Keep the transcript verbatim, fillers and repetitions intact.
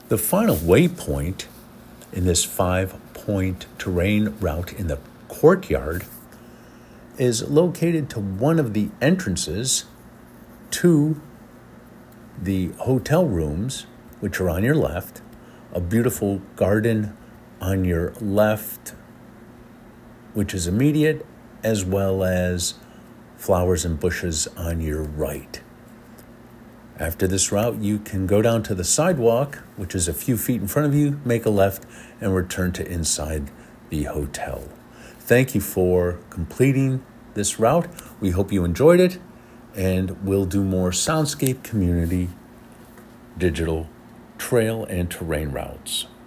The final waypoint in this five-point terrain route in the courtyard is located to one of the entrances to the hotel rooms, which are on your left, a beautiful garden on your left, which is immediate, as well as flowers and bushes on your right. After this route, you can go down to the sidewalk, which is a few feet in front of you, make a left, and return to inside the hotel. Thank you for completing this route. We hope you enjoyed it, and we'll do more Soundscape Community digital trail and terrain routes.